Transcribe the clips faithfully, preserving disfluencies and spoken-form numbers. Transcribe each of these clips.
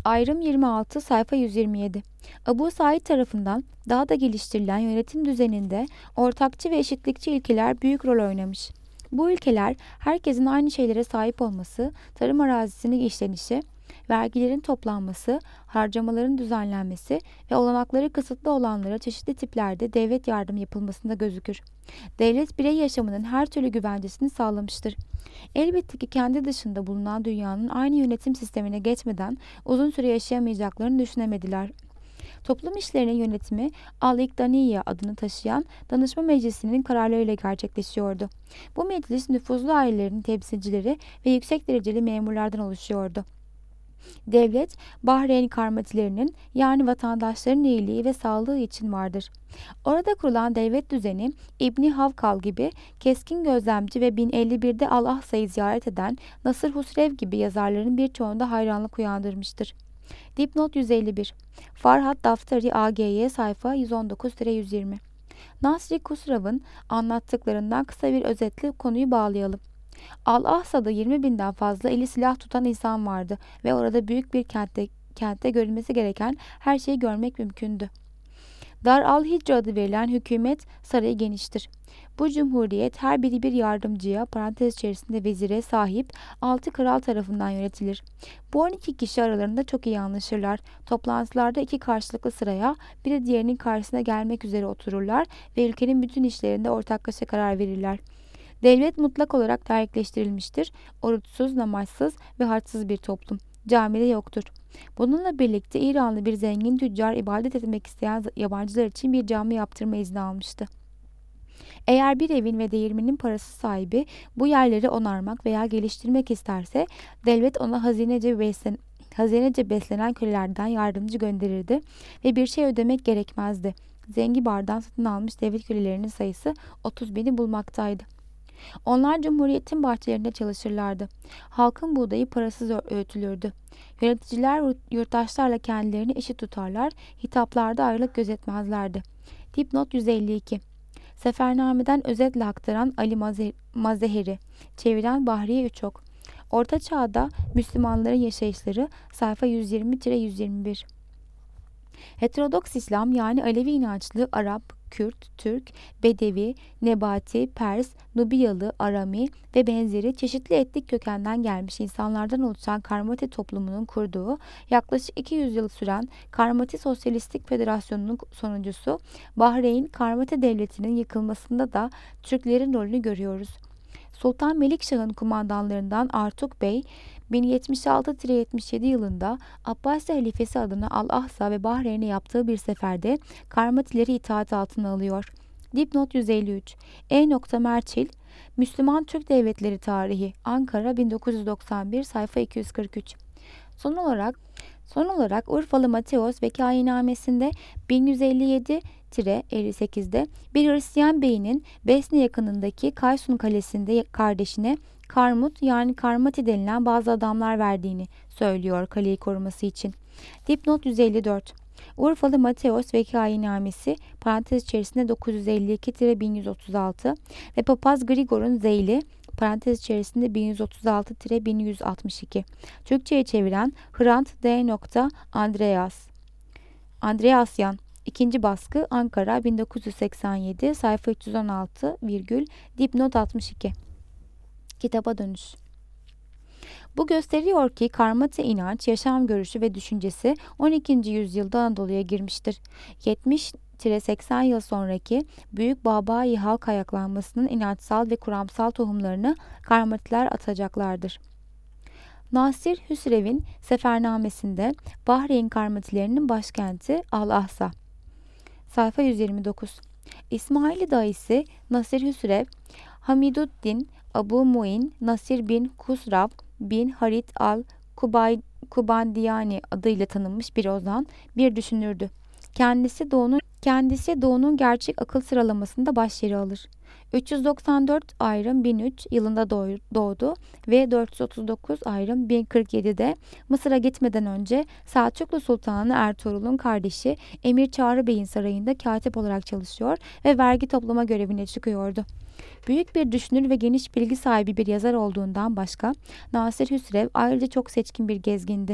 Ayrım yirmi altı sayfa yüz yirmi yedi. Abu Said tarafından daha da geliştirilen yönetim düzeninde ortakçı ve eşitlikçi ilkeler büyük rol oynamış. Bu ilkeler herkesin aynı şeylere sahip olması, tarım arazisinin işlenişi, vergilerin toplanması, harcamaların düzenlenmesi ve olanakları kısıtlı olanlara çeşitli tiplerde devlet yardımı yapılmasında gözükür. Devlet birey yaşamının her türlü güvencesini sağlamıştır. Elbette ki kendi dışında bulunan dünyanın aynı yönetim sistemine geçmeden uzun süre yaşayamayacaklarını düşünemediler. Toplum işlerinin yönetimi Al-İkdaniye adını taşıyan danışma meclisinin kararlarıyla gerçekleşiyordu. Bu meclis nüfuzlu ailelerin temsilcileri ve yüksek dereceli memurlardan oluşuyordu. Devlet, Bahreyn karmatilerinin yani vatandaşların iyiliği ve sağlığı için vardır. Orada kurulan devlet düzeni İbni Havkal gibi keskin gözlemci ve bin elli birde Al-Ahsa'yı ziyaret eden Nasır Husrev gibi yazarların birçoğunda hayranlık uyandırmıştır. Dipnot yüz elli bir. Farhat Daftari A G Y sayfa yüz on dokuz yüz yirmi. Nasri Kusrav'ın anlattıklarından kısa bir özetle konuyu bağlayalım. Al-Ahsa'da yirmi binden fazla eli silah tutan insan vardı ve orada büyük bir kentte, kentte görülmesi gereken her şeyi görmek mümkündü. Dar al-Hicr adı verilen hükümet sarayı geniştir. Bu cumhuriyet her biri bir yardımcıya, parantez içerisinde vezire sahip altı kral tarafından yönetilir. Bu on iki kişi aralarında çok iyi anlaşırlar. Toplantılarda iki karşılıklı sıraya, biri diğerinin karşısına gelmek üzere otururlar ve ülkenin bütün işlerinde ortaklaşa karar verirler. Devlet mutlak olarak laikleştirilmiştir. Oruçsuz, namazsız ve harçsız bir toplum. Camide yoktur. Bununla birlikte İranlı bir zengin tüccar ibadet etmek isteyen yabancılar için bir cami yaptırma izni almıştı. Eğer bir evin ve değirmenin parası sahibi bu yerleri onarmak veya geliştirmek isterse devlet ona hazinece beslen hazinece beslenen kölelerden yardımcı gönderirdi ve bir şey ödemek gerekmezdi. Zengi bardan satın almış devlet kölelerinin sayısı otuz bini bulmaktaydı. Onlar cumhuriyetin bahçelerinde çalışırlardı. Halkın buğdayı parasız öğütülürdü. Yöneticiler yurttaşlarla kendilerini eşit tutarlar, hitaplarda ayrılık gözetmezlerdi. Dipnot yüz elli iki. Sefernameden özetle aktaran Ali Mazeheri, çeviren Bahriye Üçok. Orta Çağ'da Müslümanların yaşayışları sayfa yüz yirmi yüz yirmi bir. Heterodoks İslam yani Alevi inançlı Arap, Kürt, Türk, Bedevi, Nebati, Pers, Nubiyalı, Arami ve benzeri çeşitli etnik kökenden gelmiş insanlardan oluşan Karmati toplumunun kurduğu yaklaşık iki yüz yıl süren Karmati Sosyalistik Federasyonu'nun sonuncusu Bahreyn Karmati Devleti'nin yıkılmasında da Türklerin rolünü görüyoruz. Sultan Melikşah'ın kumandanlarından Artuk Bey, bin yetmiş altı yetmiş yedi yılında Abbasi halifesi adına Al-Ahsa ve Bahreyn'e yaptığı bir seferde Karmatileri itaat altına alıyor. Dipnot yüz elli üç. E. Merçil, Müslüman Türk Devletleri Tarihi, Ankara bin dokuz yüz doksan bir sayfa iki yüz kırk üç. Son olarak Son olarak Urfalı Mateos Vekainamesinde bin yüz elli yedi elli sekizde bir Hristiyan beyinin Besne yakınındaki Kaysun Kalesi'nde kardeşine Karmut yani Karmati denilen bazı adamlar verdiğini söylüyor kaleyi koruması için. Dipnot yüz elli dört. Urfalı Mateos Vekainamesi parantez içerisinde dokuz yüz elli iki bin yüz otuz altı ve Papaz Grigor'un Zeyli parantez içerisinde bin yüz otuz altı bin yüz altmış iki. Türkçe'ye çeviren Hrant D. Andreas. Andreasyan. İkinci baskı Ankara bin dokuz yüz seksen yedi sayfa üç yüz on altı virgül dipnot altmış iki. Kitaba dönüş. Bu gösteriyor ki Karmati inanç, yaşam görüşü ve düşüncesi on ikinci yüzyılda Anadolu'ya girmiştir. yetmiş seksen yıl sonraki Büyük Babai halk ayaklanmasının inançsal ve kuramsal tohumlarını Karmatiler atacaklardır. Nasir Hüsrev'in Sefernamesinde Bahreyn Karmatilerinin başkenti Al-Ahsa. Sayfa yüz yirmi dokuz. İsmaili dayısı Nasir Hüsrev, Hamiduddin Abu Muin Nasir bin Kusrav bin Harit al-Kubandiyani adıyla tanınmış bir ozan, bir düşünürdü. Kendisi doğunun kendisi doğunun gerçek akıl sıralamasında başyeri alır. üç yüz doksan dört ayrım bin üç yılında doğdu ve dört yüz otuz dokuz ayrım bin kırk yedide Mısır'a gitmeden önce Selçuklu Sultanı Ertuğrul'un kardeşi Emir Çağrı Bey'in sarayında katip olarak çalışıyor ve vergi toplama görevine çıkıyordu. Büyük bir düşünür ve geniş bilgi sahibi bir yazar olduğundan başka Nasir Hüsrev ayrıca çok seçkin bir gezgindi.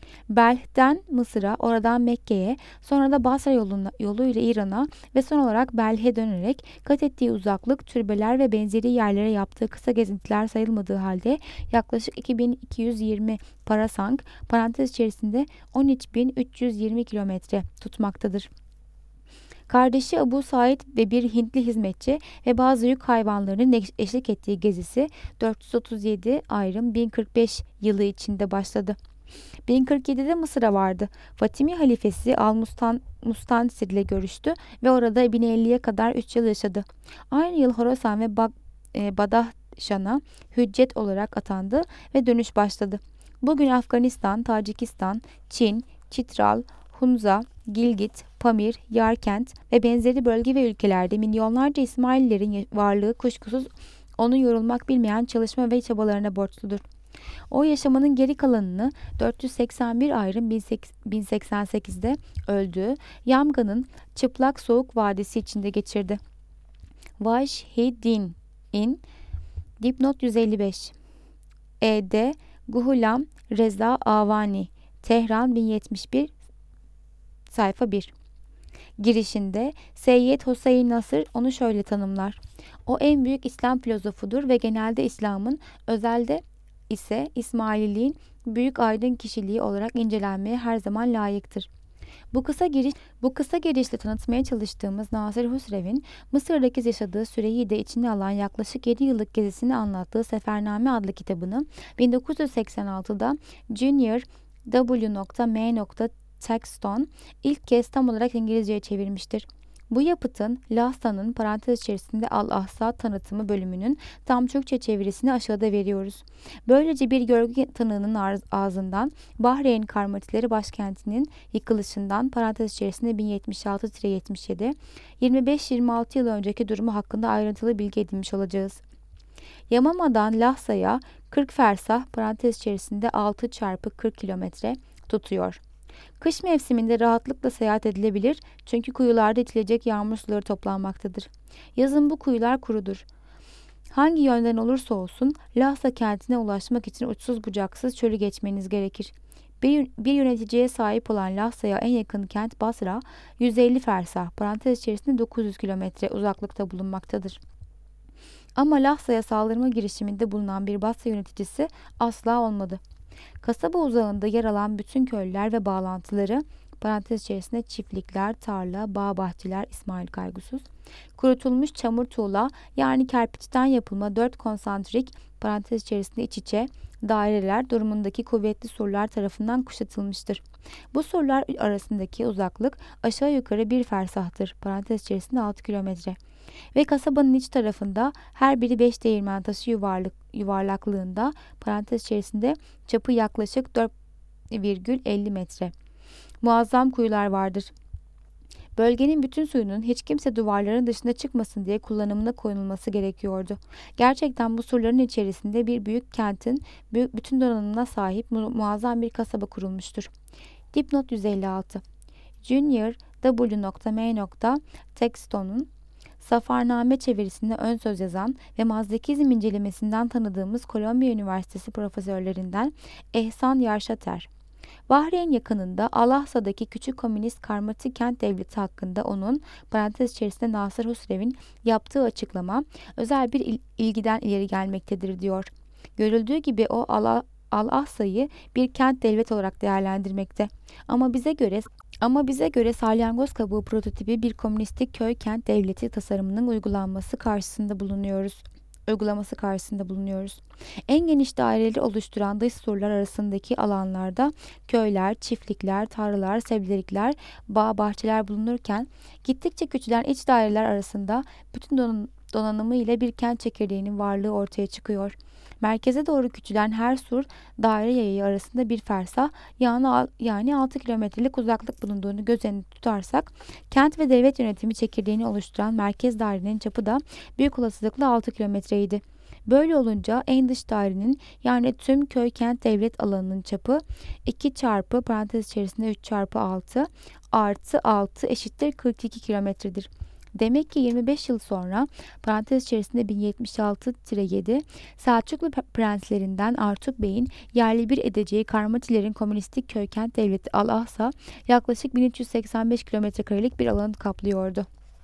Belh'den Mısır'a, oradan Mekke'ye, sonra da Basra yoluna, yoluyla İran'a ve son olarak Belh'e dönerek kat ettiği uzaklık, türbeler ve benzeri yerlere yaptığı kısa gezintiler sayılmadığı halde yaklaşık iki bin iki yüz yirmi parasang, parantez içerisinde on üç bin üç yüz yirmi kilometre tutmaktadır. Kardeşi Ebu Said ve bir Hintli hizmetçi ve bazı yük hayvanlarının eşlik ettiği gezisi dört yüz otuz yedi ayrım bin kırk beş yılı içinde başladı. bin kırk yedide Mısır'a vardı. Fatimi halifesi Al-Mustansir ile görüştü ve orada bin elliye kadar üç yıl yaşadı. Aynı yıl Horasan ve Bak e, Badahşan'a hüccet olarak atandı ve dönüş başladı. Bugün Afganistan, Tacikistan, Çin, Çitral, Hunza, Gilgit, Pamir, Yarkent ve benzeri bölge ve ülkelerde milyonlarca İsmaililerin varlığı kuşkusuz onun yorulmak bilmeyen çalışma ve çabalarına borçludur. O yaşamının geri kalanını dört yüz seksen bir ayrım bin seksen sekizde öldüğü Yamga'nın çıplak soğuk vadisi içinde geçirdi. Vajhi-Din in Dipnot yüz elli beş E D Guhulam Reza Avani Tehran bin yetmiş bir sayfa bir. Girişinde Seyyed Hüseyin Nasır onu şöyle tanımlar. O en büyük İslam filozofudur ve genelde İslam'ın, özelde ise İsmaililiğin büyük aydın kişiliği olarak incelenmeye her zaman layıktır. Bu kısa giriş, bu kısa girişle tanıtmaya çalıştığımız Nasır Hüsrev'in Mısır'daki yaşadığı süreyi de içine alan yaklaşık yedi yıllık gezisini anlattığı Sefername adlı kitabını bin dokuz yüz seksen altıda Junior W M Texton ilk kez tam olarak İngilizceye çevirmiştir. Bu yapıtın Lhasa'nın parantez içerisinde Al-Ahsa tanıtımı bölümünün tam Türkçe çevirisini aşağıda veriyoruz. Böylece bir görgü tanığının ağzından Bahreyn Karmatileri başkentinin yıkılışından parantez içerisinde bin yetmiş altı yetmiş yedi yirmi beş yirmi altı yıl önceki durumu hakkında ayrıntılı bilgi edinmiş olacağız. Yamama'dan Lhasa'ya kırk fersah parantez içerisinde altı çarpı kırk kilometre tutuyor. Kış mevsiminde rahatlıkla seyahat edilebilir çünkü kuyularda itilecek yağmur suları toplanmaktadır. Yazın bu kuyular kurudur. Hangi yönden olursa olsun Lhasa kentine ulaşmak için uçsuz bucaksız çölü geçmeniz gerekir. Bir, bir yöneticiye sahip olan Lhasa'ya en yakın kent Basra, yüz elli fersah parantez içerisinde dokuz yüz kilometre uzaklıkta bulunmaktadır. Ama Lhasa'ya saldırma girişiminde bulunan bir Basra yöneticisi asla olmadı. Kasaba uzağında yer alan bütün köylüler ve bağlantıları parantez içerisinde çiftlikler, tarla, bağ bahçeler İsmail Kaygusuz, kurutulmuş çamur tuğla yani kerpiçten yapılma dört konsantrik parantez içerisinde iç içe daireler durumundaki kuvvetli surlar tarafından kuşatılmıştır. Bu surlar arasındaki uzaklık aşağı yukarı bir fersahtır parantez içerisinde altı kilometre ve kasabanın iç tarafında her biri beş değirmen taşı yuvarlak, yuvarlaklığında parantez içerisinde çapı yaklaşık dört virgül elli metre. Muazzam kuyular vardır. Bölgenin bütün suyunun hiç kimse duvarların dışına çıkmasın diye kullanımına koyulması gerekiyordu. Gerçekten bu surların içerisinde bir büyük kentin büyük bütün donanımına sahip mu- muazzam bir kasaba kurulmuştur. Dipnot yüz elli altı Junior W M Texton'un Zafarname çevirisinde ön söz yazan ve Mazdakizm incelemesinden tanıdığımız Kolombiya Üniversitesi profesörlerinden Ehsan Yarşater. Bahreyn yakınında Al-Ahsa'daki küçük komünist karmatik kent devleti hakkında onun parantez içerisinde Nasır Hüsrev'in yaptığı açıklama özel bir il- ilgiden ileri gelmektedir diyor. Görüldüğü gibi o Al- Al-Ahsa'yı bir kent devlet olarak değerlendirmekte. Ama bize göre ama bize göre salyangoz kabuğu prototipi bir komünistik köy kent devleti tasarımının uygulanması karşısında bulunuyoruz. uygulaması karşısında bulunuyoruz. En geniş daireleri oluşturan dış surlar arasındaki alanlarda köyler, çiftlikler, tarlalar, sebzelikler, bağ, bahçeler bulunurken gittikçe küçülen iç daireler arasında bütün don- donanımı ile bir kent çekirdeğinin varlığı ortaya çıkıyor. Merkeze doğru küçülen her sur daire yayı arasında bir fersah yani, yani altı kilometrelik uzaklık bulunduğunu göz önünde tutarsak kent ve devlet yönetimi çekirdeğini oluşturan merkez dairenin çapı da büyük olasılıkla altı kilometreydi. Böyle olunca en dış dairenin yani tüm köy kent devlet alanının çapı iki çarpı parantez içerisinde üç çarpı altı artı altı eşittir kırk iki kilometredir. Demek ki yirmi beş yıl sonra parantez içerisinde bin yetmiş altı yedi Selçuklu prenslerinden Artuk Bey'in yerli bir edeceği Karmatilerin komünistik köykent devleti Al-Ahsa yaklaşık bin üç yüz seksen beş kilometre karelik bir alanı kaplıyordu.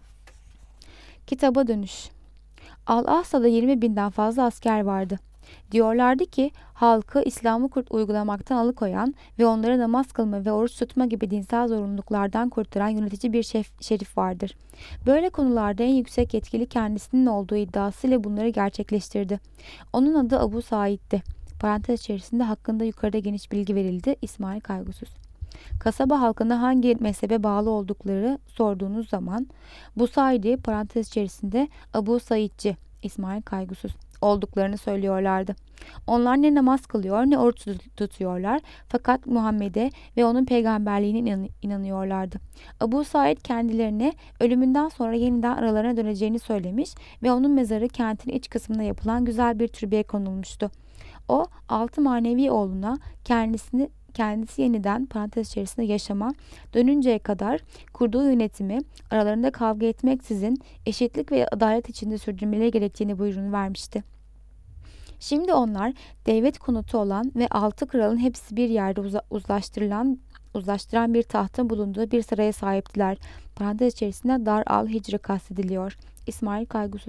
Kitaba dönüş. Al-Ahsa'da yirmi binden fazla asker vardı. Diyorlardı ki halkı İslam'ı uygulamaktan alıkoyan ve onları namaz kılma ve oruç tutma gibi dinsel zorunluluklardan kurtaran yönetici bir şef, şerif vardır. Böyle konularda en yüksek yetkili kendisinin olduğu iddiasıyla bunları gerçekleştirdi. Onun adı Abu Said'di. Parantez içerisinde hakkında yukarıda geniş bilgi verildi. İsmail Kaygusuz. Kasaba halkına hangi mezhebe bağlı oldukları sorduğunuz zaman bu Said'i parantez içerisinde Abu Saidci İsmail Kaygusuz olduklarını söylüyorlardı. Onlar ne namaz kılıyor ne oruç tutuyorlar fakat Muhammed'e ve onun peygamberliğine inan- inanıyorlardı. Abu Said kendilerine ölümünden sonra yeniden aralarına döneceğini söylemiş ve onun mezarı kentin iç kısmına yapılan güzel bir türbeye konulmuştu. O altı manevi oğluna kendisini kendisi yeniden parantez içerisinde yaşama dönünceye kadar kurduğu yönetimi aralarında kavga etmeksizin eşitlik ve adalet içinde sürdürmeleri gerektiğini buyruğunu vermişti. Şimdi onlar devlet konutu olan ve altı kralın hepsi bir yerde uza- uzlaştırılan uzlaştıran bir tahtın bulunduğu bir saraya sahiptiler. Parantez içerisinde Dar al-Hicr kastediliyor. İsmail Kaygusuz.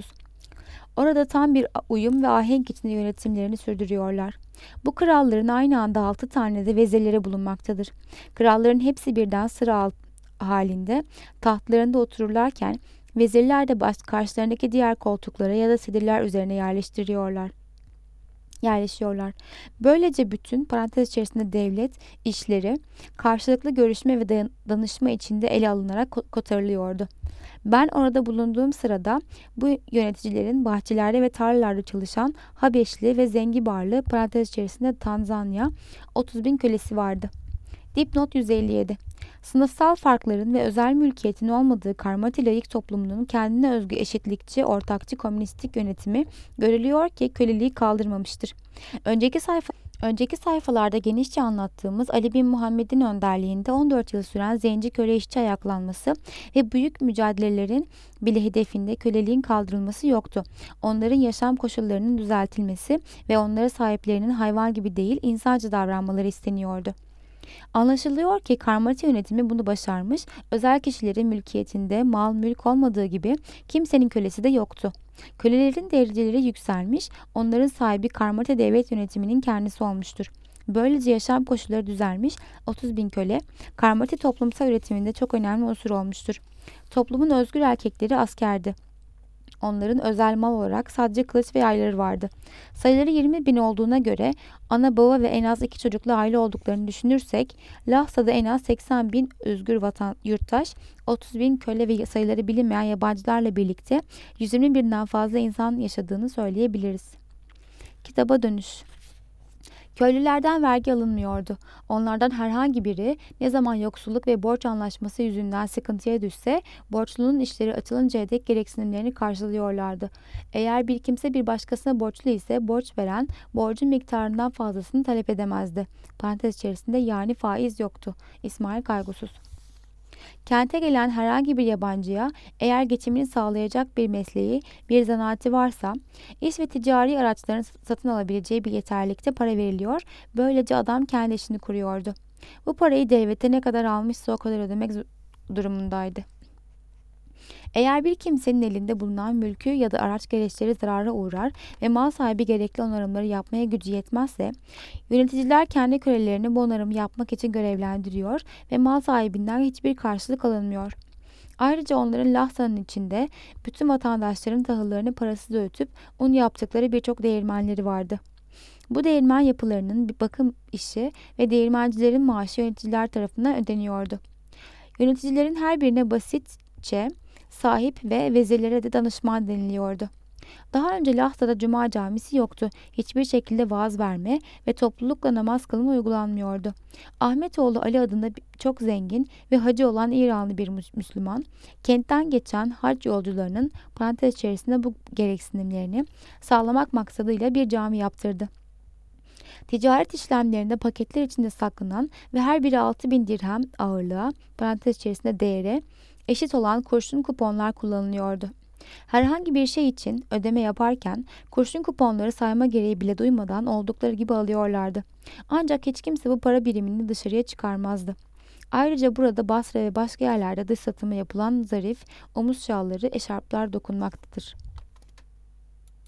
Orada tam bir uyum ve ahenk içinde yönetimlerini sürdürüyorlar. Bu kralların aynı anda altı tane de vezirleri bulunmaktadır. Kralların hepsi birden sıra alt halinde tahtlarında otururlarken vezirler de baş, karşılarındaki diğer koltuklara ya da sedirler üzerine yerleştiriyorlar. yerleşiyorlar. Böylece bütün parantez içerisinde devlet işleri karşılıklı görüşme ve danışma içinde ele alınarak kotarılıyordu. Ben orada bulunduğum sırada bu yöneticilerin bahçelerde ve tarlalarda çalışan Habeşli ve Zengibarlı parantez içerisinde Tanzanya otuz bin kölesi vardı. Dipnot yüz elli yedi. Sınıfsal farkların ve özel mülkiyetin olmadığı Karmati laik toplumunun kendine özgü eşitlikçi, ortakçı, komünistik yönetimi görülüyor ki köleliği kaldırmamıştır. Önceki sayfa Önceki sayfalarda genişçe anlattığımız Ali bin Muhammed'in önderliğinde on dört yıl süren zenci köle işçi ayaklanması ve büyük mücadelelerin bile hedefinde köleliğin kaldırılması yoktu. Onların yaşam koşullarının düzeltilmesi ve onlara sahiplerinin hayvan gibi değil insancı davranmaları isteniyordu. Anlaşılıyor ki Karmati yönetimi bunu başarmış, özel kişilerin mülkiyetinde mal mülk olmadığı gibi kimsenin kölesi de yoktu. Kölelerin dereceleri yükselmiş, onların sahibi Karmati devlet yönetiminin kendisi olmuştur. Böylece yaşam koşulları düzelmiş, otuz bin köle, Karmati toplumsal üretiminde çok önemli unsur olmuştur. Toplumun özgür erkekleri askerdi. Onların özel mal olarak sadece kılıç ve yayları vardı. Sayıları yirmi bin olduğuna göre ana baba ve en az iki çocuklu aile olduklarını düşünürsek Lhasa'da en az seksen bin özgür vatan yurttaş, otuz bin köle ve sayıları bilinmeyen yabancılarla birlikte yüz yirmi binden fazla insan yaşadığını söyleyebiliriz. Kitaba dönüş. Köylülerden vergi alınmıyordu. Onlardan herhangi biri ne zaman yoksulluk ve borç anlaşması yüzünden sıkıntıya düşse borçlunun işleri açılıncaya dek gereksinimlerini karşılıyorlardı. Eğer bir kimse bir başkasına borçlu ise borç veren borcun miktarından fazlasını talep edemezdi. Parantez içerisinde yani faiz yoktu. İsmail Kaygusuz. Kente gelen herhangi bir yabancıya eğer geçimini sağlayacak bir mesleği, bir zanaati varsa iş ve ticari araçlarını satın alabileceği bir yeterlikte para veriliyor. Böylece adam kendi işini kuruyordu. Bu parayı devlete ne kadar almışsa o kadar ödemek durumundaydı. Eğer bir kimsenin elinde bulunan mülkü ya da araç gereçleri zarara uğrar ve mal sahibi gerekli onarımları yapmaya gücü yetmezse, yöneticiler kendi kölelerini bu onarımı yapmak için görevlendiriyor ve mal sahibinden hiçbir karşılık alınmıyor. Ayrıca onların Lhasa'nın içinde bütün vatandaşların tahıllarını parasız öğütüp un yaptıkları birçok değirmenleri vardı. Bu değirmen yapılarının bir bakım işi ve değirmencilerin maaşı yöneticiler tarafından ödeniyordu. Yöneticilerin her birine basitçe sahip ve vezirlere de danışman deniliyordu. Daha önce Lhasa'da cuma camisi yoktu. Hiçbir şekilde vaaz verme ve toplulukla namaz kılma uygulanmıyordu. Ahmetoğlu Ali adında çok zengin ve hacı olan İranlı bir Müslüman, kentten geçen hac yolcularının parantez içerisinde bu gereksinimlerini sağlamak maksadıyla bir cami yaptırdı. Ticaret işlemlerinde paketler içinde saklanan ve her biri altı bin dirhem ağırlığa, parantez içerisinde değere, eşit olan kurşun kuponlar kullanılıyordu. Herhangi bir şey için ödeme yaparken kurşun kuponları sayma gereği bile duymadan oldukları gibi alıyorlardı. Ancak hiç kimse bu para birimini dışarıya çıkarmazdı. Ayrıca burada Basra ve başka yerlerde dış satımı yapılan zarif omuz şalları, eşarplar dokunmaktadır.